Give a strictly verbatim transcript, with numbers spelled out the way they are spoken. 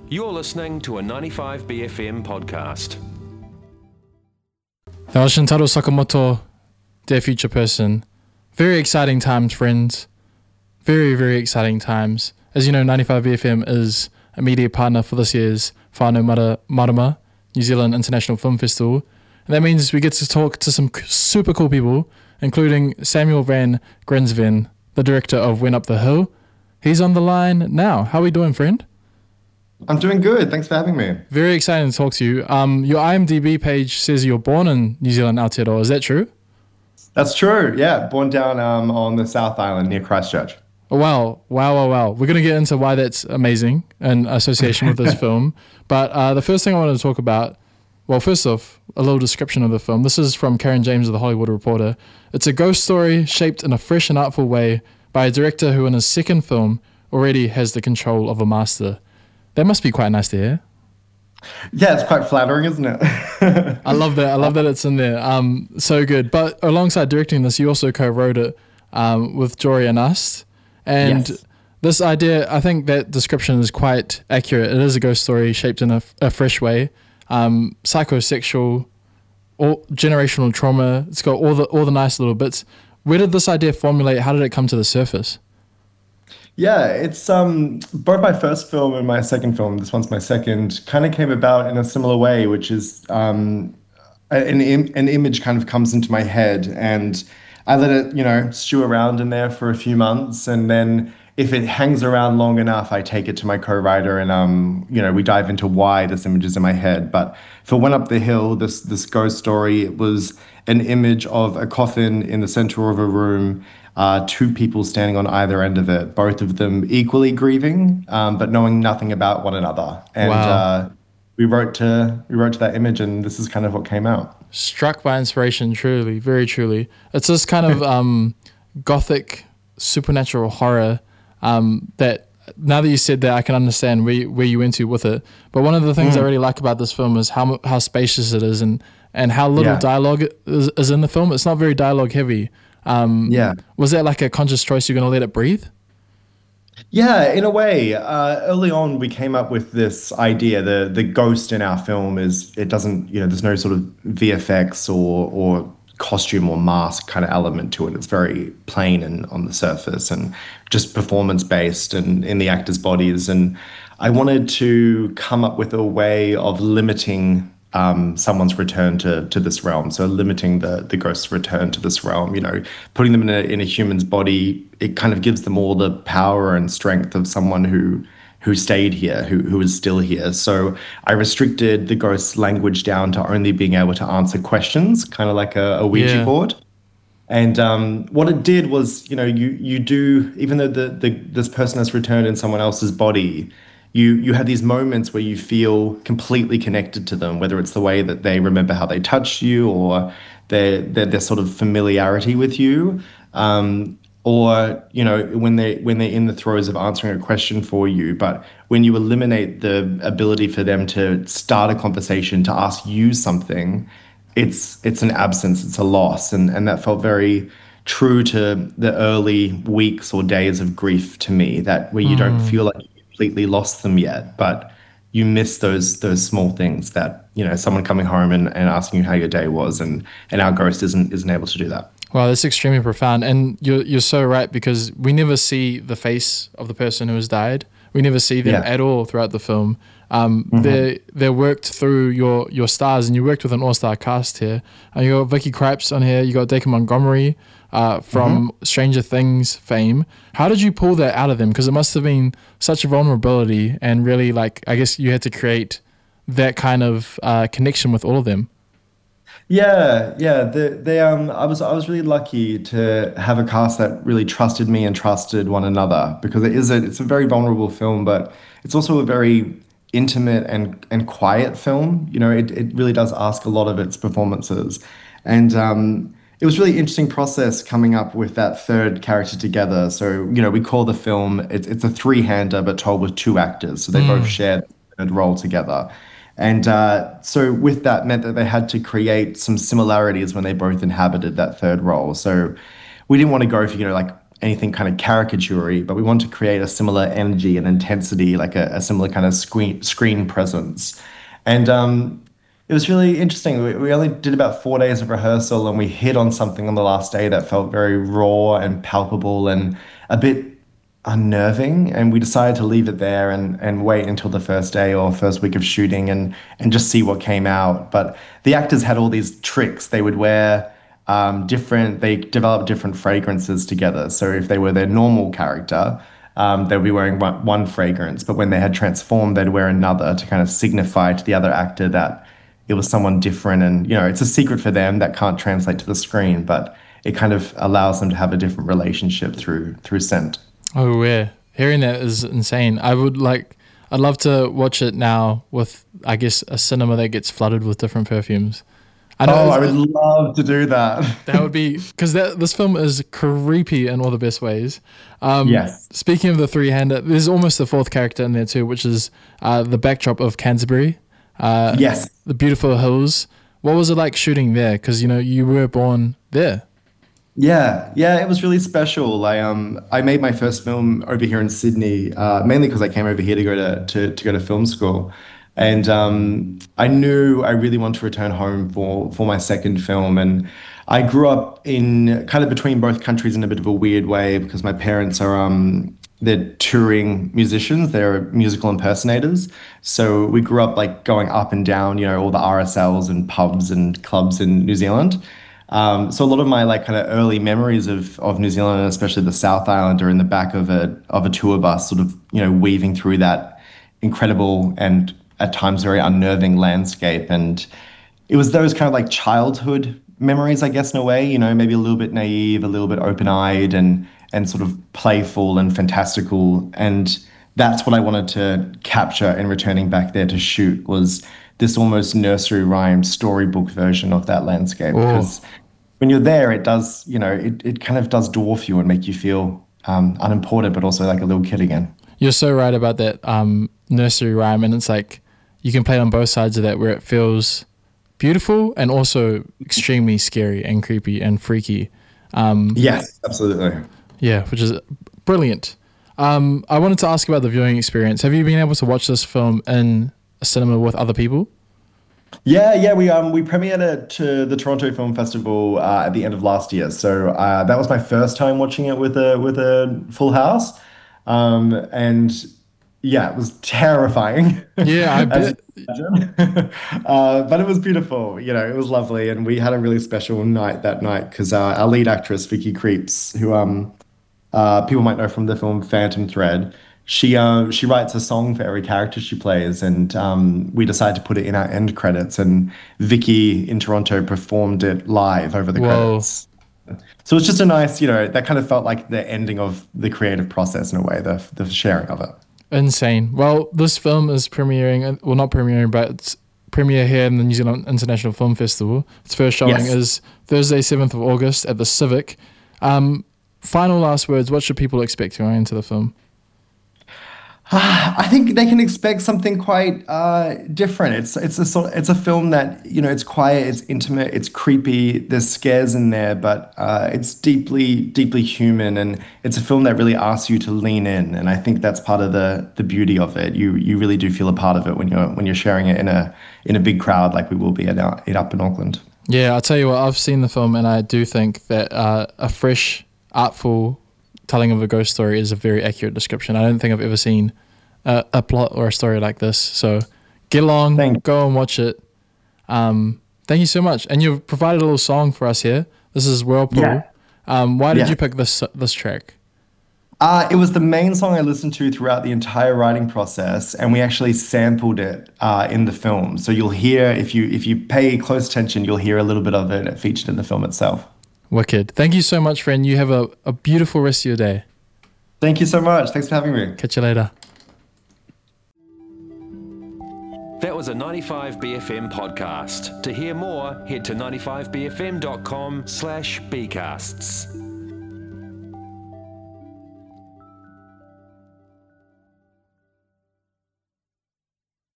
You're listening to a ninety-five B F M podcast. That was Shintaro Sakamoto, Dear Future Person. Very exciting times, friends. Very, very exciting times. As you know, ninety-five B F M is a media partner for this year's Whānau Mara, Marama, New Zealand International Film Festival. And that means we get to talk to some super cool people, including Samuel van Grinsven, the director of Went Up the Hill. He's on the line now. How are we doing, friend? I'm doing good. Thanks for having me. Very exciting to talk to you. Um, your IMDb page says you're born in New Zealand, Aotearoa. Is that true? That's true. Yeah, born down um, on the South Island near Christchurch. Oh, wow. Wow, wow, wow. We're going to get into why that's amazing in association with this film. But uh, the first thing I wanted to talk about, well, first off, a little description of the film. This is from Karen James of The Hollywood Reporter. It's a ghost story shaped in a fresh and artful way by a director who in his second film already has the control of a master. That must be quite nice to hear. Yeah, it's quite flattering, isn't it? I love that. I love that it's in there. Um, so good. But alongside directing this, you also co-wrote it um, with Jory Anast. And yes. This idea, I think that description is quite accurate. It is a ghost story shaped in a, a fresh way. Um, psychosexual, all, generational trauma. It's got all the all the nice little bits. Where did this idea formulate? How did it come to the surface? Yeah, it's um both my first film and my second film. This one's my second. Kind of came about in a similar way, which is um an Im- an image kind of comes into my head, and I let it, you know, stew around in there for a few months, and then if it hangs around long enough, I take it to my co-writer, and um you know we dive into why this image is in my head. But for Went Up the Hill, this this ghost story, it was an image of a coffin in the center of a room. Uh, two people standing on either end of it, both of them equally grieving, um, but knowing nothing about one another. And wow. uh, we wrote to we wrote to that image, and this is kind of what came out. Struck by inspiration, truly, very truly. It's this kind of um, gothic supernatural horror um, that, now that you said that, I can understand where you, where you went to with it. But one of the things mm. I really like about this film is how how spacious it is, and and how little yeah. dialogue is, is in the film. It's not very dialogue heavy. Um, yeah. Was that like a conscious choice? You're going to let it breathe? Yeah, in a way. Uh, early on, we came up with this idea. The the ghost in our film is, it doesn't, you know, there's no sort of V F X or or costume or mask kind of element to it. It's very plain and on the surface and just performance based and in the actors' bodies. And I wanted to come up with a way of limiting Um, someone's return to to this realm, so limiting the the ghost's return to this realm. You know, putting them in a in a human's body, it kind of gives them all the power and strength of someone who who stayed here, who who is still here. So I restricted the ghost's language down to only being able to answer questions, kind of like a, a Ouija yeah. board. And um, what it did was, you know, you you do, even though the the this person has returned in someone else's body, You you have these moments where you feel completely connected to them, whether it's the way that they remember how they touched you, or their their, their sort of familiarity with you, um, or you know when they when they're in the throes of answering a question for you. But when you eliminate the ability for them to start a conversation, to ask you something, it's it's an absence, it's a loss, and and that felt very true to the early weeks or days of grief to me. That where you mm. don't feel like completely lost them yet, but you miss those those small things that, you know, someone coming home and, and asking you how your day was, and and our ghost isn't isn't able to do that. Wow, that's extremely profound. And you're you're so right, because we never see the face of the person who has died. We never see them yeah. at all throughout the film. Um, mm-hmm. They're they're worked through your your stars, and you worked with an all-star cast here. Uh, you got Vicky Krieps on here. You got Dacre Montgomery uh, from mm-hmm. Stranger Things fame. How did you pull that out of them? Because it must have been such a vulnerability, and really, like, I guess you had to create that kind of uh, connection with all of them. Yeah, yeah. They, they um I was I was really lucky to have a cast that really trusted me and trusted one another, because it is a it's a very vulnerable film, but it's also a very intimate and and quiet film. You know, it it really does ask a lot of its performances. And um it was a really interesting process coming up with that third character together. So, you know, we call the film, it's it's a three-hander but told with two actors. So they mm. both share the third role together. And uh, so with that meant that they had to create some similarities when they both inhabited that third role. So we didn't want to go for, you know, like anything kind of caricature-y, but we wanted to create a similar energy and intensity, like a, a similar kind of screen screen presence. And um, it was really interesting. We, we only did about four days of rehearsal, and we hit on something on the last day that felt very raw and palpable and a bit unnerving. And we decided to leave it there and, and wait until the first day or first week of shooting and, and just see what came out. But the actors had all these tricks. They would wear um, different, they developed different fragrances together. So if they were their normal character, um, they'd be wearing one, one fragrance. But when they had transformed, they'd wear another to kind of signify to the other actor that it was someone different. And, you know, it's a secret for them that can't translate to the screen, but it kind of allows them to have a different relationship through through scent. Oh, yeah. Hearing that is insane. I would like, I'd love to watch it now with, I guess, a cinema that gets flooded with different perfumes. I know oh, I would love to do that. That would be, because this film is creepy in all the best ways. Um, yes. Speaking of the three-hander, there's almost a fourth character in there too, which is uh, the backdrop of Canterbury. Uh, yes. The beautiful hills. What was it like shooting there? Because, you know, you were born there. Yeah, yeah, it was really special. I um I made my first film over here in Sydney, uh, mainly because I came over here to go to, to to go to film school, and um I knew I really wanted to return home for for my second film. And I grew up in kind of between both countries in a bit of a weird way because my parents are um they're touring musicians, they're musical impersonators. So we grew up like going up and down, you know, all the R S Ls and pubs and clubs in New Zealand. Um, so a lot of my like kind of early memories of of New Zealand, and especially the South Island, are in the back of a of a tour bus, sort of, you know, weaving through that incredible and at times very unnerving landscape. And it was those kind of like childhood memories, I guess, in a way, you know, maybe a little bit naive, a little bit open-eyed and and sort of playful and fantastical. And that's what I wanted to capture in returning back there to shoot, was this almost nursery rhyme storybook version of that landscape. Oh. Because when you're there, it does, you know, it, it kind of does dwarf you and make you feel um, unimportant, but also like a little kid again. You're so right about that um, nursery rhyme. And it's like, you can play on both sides of that, where it feels beautiful and also extremely scary and creepy and freaky. Um, yes, absolutely. Yeah, which is brilliant. Um, I wanted to ask about the viewing experience. Have you been able to watch this film in a cinema with other people? Yeah, yeah, we um we premiered it to the Toronto Film Festival uh, at the end of last year. So uh, that was my first time watching it with a with a full house, um, and yeah, it was terrifying. Yeah, I bet. uh, but it was beautiful. You know, it was lovely, and we had a really special night that night because uh, our lead actress Vicky Creeps, who um uh, people might know from the film Phantom Thread. She uh, she writes a song for every character she plays, and um, we decided to put it in our end credits. And Vicky in Toronto performed it live over the Whoa. credits. So it's just a nice, you know, that kind of felt like the ending of the creative process in a way, the the sharing of it. Insane. Well, this film is premiering, well, not premiering, but it's premiere here in the New Zealand International Film Festival. Its first showing Yes. is Thursday, seventh of August at the Civic. Um, final last words, what should people expect going into the film? I think they can expect something quite uh, different. It's it's a sort it's a film that, you know, it's quiet, it's intimate, it's creepy. There's scares in there, but uh, it's deeply deeply human, and it's a film that really asks you to lean in. And I think that's part of the the beauty of it. You you really do feel a part of it when you're when you're sharing it in a in a big crowd like we will be at our, it up in Auckland. Yeah, I'll tell you what, I've seen the film and I do think that uh, a fresh, artful telling of a ghost story is a very accurate description. I don't think I've ever seen a, a plot or a story like this. So get along, Thank- go and watch it. Um, thank you so much. And you've provided a little song for us here. This is Whirlpool. Yeah. Um, why did Yeah. you pick this this track? Uh, it was the main song I listened to throughout the entire writing process, and we actually sampled it uh, in the film. So you'll hear, if you if you pay close attention, you'll hear a little bit of it featured in the film itself. Wicked. Thank you so much, friend. You have a, a beautiful rest of your day. Thank you so much. Thanks for having me. Catch you later. That was a ninety-five B F M podcast. To hear more, head to ninety-five b f m dot com slash bcasts.